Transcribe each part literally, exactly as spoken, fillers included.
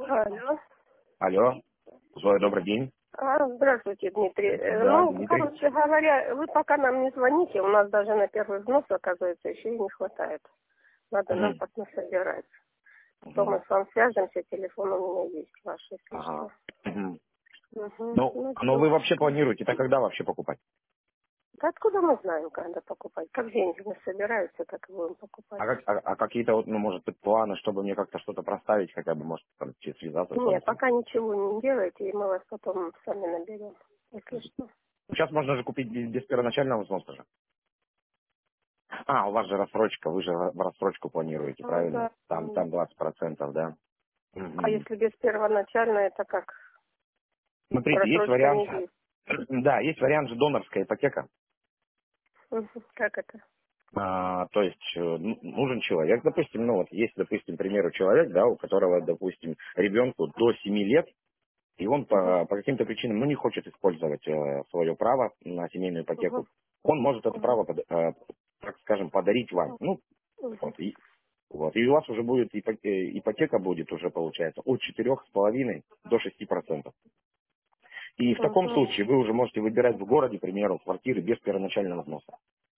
Алло. Алло, Зоя, добрый день. А, здравствуйте, Дмитрий. Э, Да, Ну, Дмитрий. короче говоря, вы пока нам не звоните, у нас даже на первый взнос, оказывается, еще и не хватает. Надо нам Мгм. потом собирать. Потом Мгм. мы с вами свяжемся, телефон у меня есть ваш, если что. Ага. Мгм. Угу. Ну, Ну ну что, вы вообще планируете, это когда вообще покупать? да откуда мы знаем, когда покупать? Как деньги не собираются, так и будем покупать. А, как- а- а какие-то, вот, ну, может быть, планы, чтобы мне как-то что-то проставить, хотя бы, может, там, че- связаться с вами? Нет, пока ничего не делайте, и мы вас потом сами наберем, если что. Сейчас можно же купить без, без первоначального взноса же. А, у вас же рассрочка, вы же в рассрочку планируете, Ну, правильно? да. Там, там двадцать процентов, да? А Мгм. если без первоначально, это как? Смотрите, есть Просрочка вариант, не есть. да, есть вариант же донорская ипотека. Мгм. Как это? А, то есть э, ну, нужен человек, допустим, ну вот есть, допустим, к примеру, человек, да, у которого, допустим, ребенку до семи лет, и он Мгм. по, по каким-то причинам, ну, не хочет использовать э, свое право на семейную ипотеку, Мгм. он может это Мгм. право, под- э, так скажем, подарить вам. Ну, Мгм. вот, и, вот, и у вас уже будет ипо- э, ипотека будет уже, получается, от четырех с половиной до шести процентов. И в таком Мгм. случае вы уже можете выбирать в городе, к примеру, квартиры без первоначального взноса.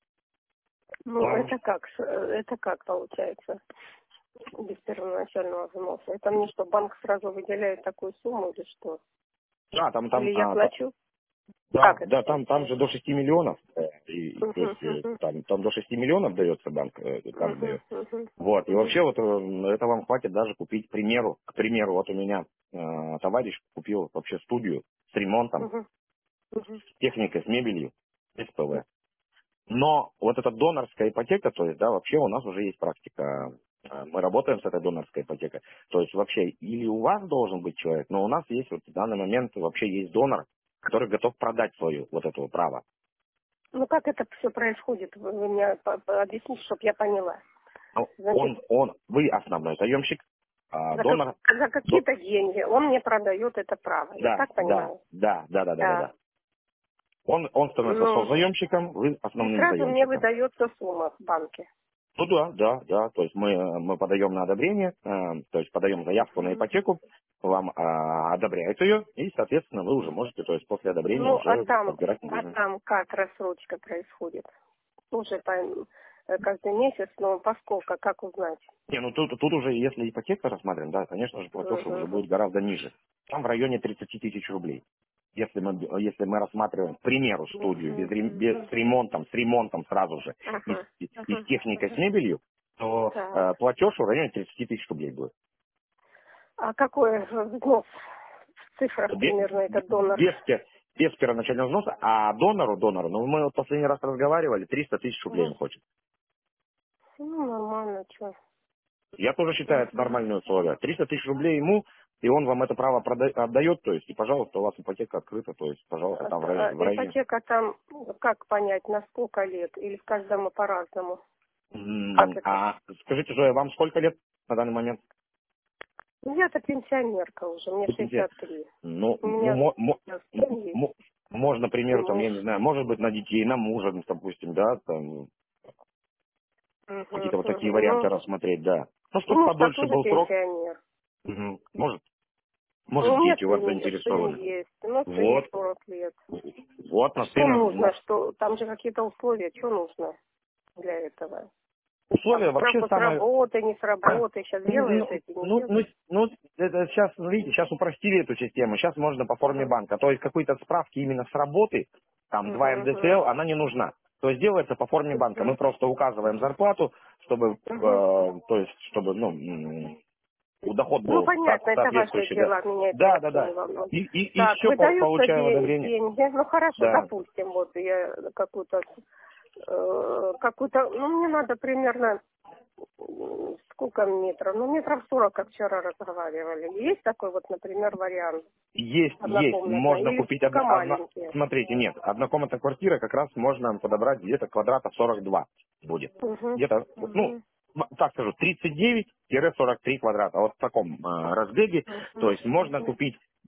Ну, это как? с- э, Это как получается? Без первоначального взноса. Это мне что, банк сразу выделяет такую сумму или что? Да, там, там, Или я а, плачу? Да, Как это да, там, там же получается? до шести миллионов, э, и, и, то Мгм. есть э, Мгм. там, там до шести миллионов дается банк, э, как Мгм. дает. Мгм. Вот, и Мгм. вообще вот э, это вам хватит даже купить, к примеру, к примеру, вот у меня э, товарищ купил вообще студию с ремонтом, Мгм. Мгм. с техникой, с мебелью, с ПВ. Но вот эта донорская ипотека, то есть, да, вообще у нас уже есть практика, э, мы работаем с этой донорской ипотекой. То есть вообще или у вас должен быть человек, но у нас есть вот в данный момент вообще есть донор, который готов продать свою вот это право. Ну, как это все происходит? Вы вы мне по- по- объясните, чтобы я поняла. Ну, Значит, Он, он, вы основной заемщик, а за, как- донор, за до- какие-то деньги он мне продает это право. Я да, так да, понимаю? да, да, да, да, да, Да. да. Он, он становится Ну, созаемщиком, вы и основным сразу мне заемщиком. выдается сумма в банке. Ну да, да, да, то есть мы, э, мы подаем на одобрение, э, то есть подаем заявку на Мгм. ипотеку, вам а, одобряют ее, и, соответственно, вы уже можете, то есть после одобрения Ну, а уже там, подбирать а недвижимость. там как рассрочка происходит? Уже по, э, каждый месяц, но поскольку, как узнать? Не, ну тут, тут уже, если ипотека рассматриваем, да, конечно же, платеж уже Угу. будет гораздо ниже. Там в районе тридцати тысяч рублей. Если мы, если мы рассматриваем, к примеру, студию без, Угу. рем- без, Угу. с ремонтом, с ремонтом сразу же, и, Ага. с и с Ага. техникой, с Ага. мебелью, то Так. э, платеж в районе тридцати тысяч рублей будет. А какой взнос в цифрах Бе- примерно этот донор? Без, пе- без первоначального взноса, а донору, донору, ну мы вот последний раз разговаривали, триста тысяч рублей он Угу. хочет. Ну, нормально, что. Я тоже считаю, это Угу. нормальные условия. триста тысяч рублей ему, и он вам это право прода- отдает, то есть, и, пожалуйста, у вас ипотека открыта, то есть, пожалуйста, А, там в а районе. В районе. ипотека там, как понять, на сколько лет? Или в каждом по-разному? Как М, это? А скажите, Зоя, вам сколько лет на данный момент? Ну, я-то пенсионерка уже, мне Пятьдесят. шестьдесят три. Ну, У ну, меня мо- мо- сын есть, мо- можно, к и примеру, там, муж. я не знаю, может быть, на детей, на мужа, допустим, да, там, Угу, какие-то вот такие угу. варианты Ну, рассмотреть, да. Ну, и чтобы муж-то подольше тоже был срок. пенсионер. Мгм. Может, Ну, может, у меня дети у вас сын, е- сын заинтересованы. есть, ну, сыну Вот, сорок лет. вот, А на что сына, нужно? ну, Что там же какие-то условия, что нужно для этого? Там условия вообще справку с самое. работы, не с работы, сейчас делают Ну, эти, не ну, ну, делают. ну, это сейчас, ну, видите, сейчас упростили эту систему. Сейчас можно по форме Угу, банка. То есть какой-то справки именно с работы, там угу, два МДСЛ, она не нужна. То есть делается по форме банка. Мы угу, просто указываем зарплату, чтобы, э, угу. то есть, чтобы, ну, м, у доход Ну, был со- понятно, это ваши соответствующий, да. дела, меня это Да, да, вообще не да. волнует. И, и, и Так, все, выдаются получаю де- одобрение. деньги, ну хорошо, Да. допустим, вот я какую-то, э, какую-то, ну мне надо примерно, м, сколько метров, ну метров сорок, как вчера разговаривали. Есть такой вот, например, вариант Есть, есть. однокомнатной, Можно или купить одно, только одно- маленькие? Смотрите, нет, однокомнатная квартира как раз можно подобрать где-то квадратов сорок два будет. Угу, Где-то, ну, угу, м- так скажу, тридцать девять сорок три квадрата. Вот в таком э, разбеге. То угу, есть можно угу. купить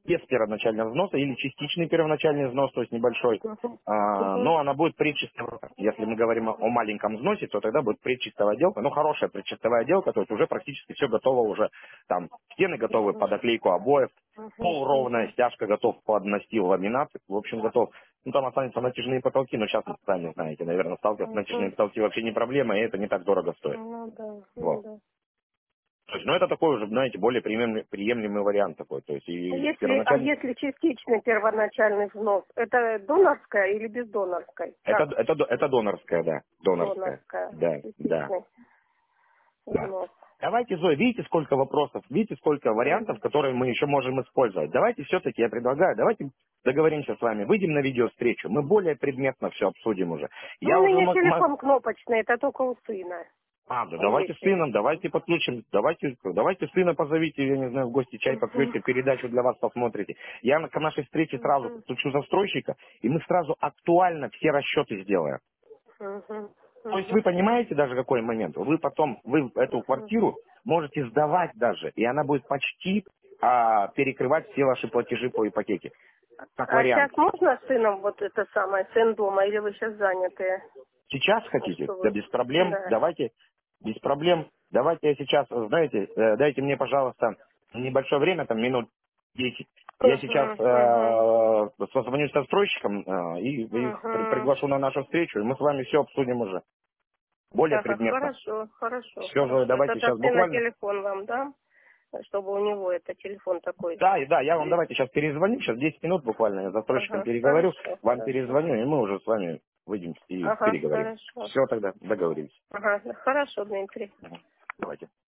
без первоначального взноса или частичный первоначальный взнос, то есть небольшой. Мгм. А, Мгм. но она будет предчистовая. Если мы говорим о маленьком взносе, то тогда будет предчистовая отделка. Ну, хорошая предчистовая отделка, то есть уже практически все готово уже. Там стены готовы Мгм. под оклейку обоев, Мгм. пол ровная, Мгм. стяжка готов под настил, ламинат. В общем, готов. Ну, там останутся натяжные потолки, но сейчас вы сами знаете, наверное, сталкиваться натяжные Мгм. потолки вообще не проблема, и это не так дорого стоит. Ну да, ну Вот. да. То есть, ну, это такой уже, знаете, более приемлемый, приемлемый вариант такой. То есть, А и если, а первоначально... если частичный первоначальный взнос, это донорская или без донорской? Это, Как? это, до- это донорская, да. Донорская. Донорская, Да, да, частичный да. взнос. Давайте, Зоя, видите, сколько вопросов, видите, сколько вариантов, Мгм. которые мы еще можем использовать. Давайте все-таки, я предлагаю, давайте договоримся с вами, выйдем на видеовстречу, мы более предметно все обсудим уже. Ну, Я у уже меня мог... мо- телефон кнопочный, это только у сына. А, да давайте с Есть сыном, телефон. давайте подключим, давайте, давайте сына позовите, я не знаю, в гости чай Мгм. попьете, передачу для вас посмотрите. Я на к нашей встрече сразу Мгм. подключу застройщика, и мы сразу актуально все расчеты сделаем. Мгм. То есть Мгм. вы понимаете даже какой момент? Вы потом, вы эту Мгм. квартиру можете сдавать даже, и она будет почти а, перекрывать все ваши платежи по ипотеке. Как А сейчас вариант. можно с сыном вот это самое, сын дома, или вы сейчас заняты? Сейчас Ну, хотите? что Да вы? без проблем. Да. Давайте, без проблем. Давайте я сейчас, знаете, э, дайте мне, пожалуйста, небольшое время, там минут десять. Я сейчас Мгм. Мгм. э, созвонюсь со застройщиком э, и их при- Мгм. приглашу на нашу встречу, и мы с вами все обсудим уже более Ага, предметно. хорошо, хорошо, Все, Зоя, хорошо. Это давайте от сейчас сына буквально. телефон вам, да? Чтобы у него это телефон такой. Да, и да, я вам давайте сейчас перезвоню, сейчас десять минут буквально, я с застройщиком Ага, переговорю, хорошо, вам хорошо. перезвоню, и мы уже с вами выйдем и Ага, переговорим. хорошо. Все тогда, договорились. Ага, хорошо, Дмитрий. Мгм. Давайте.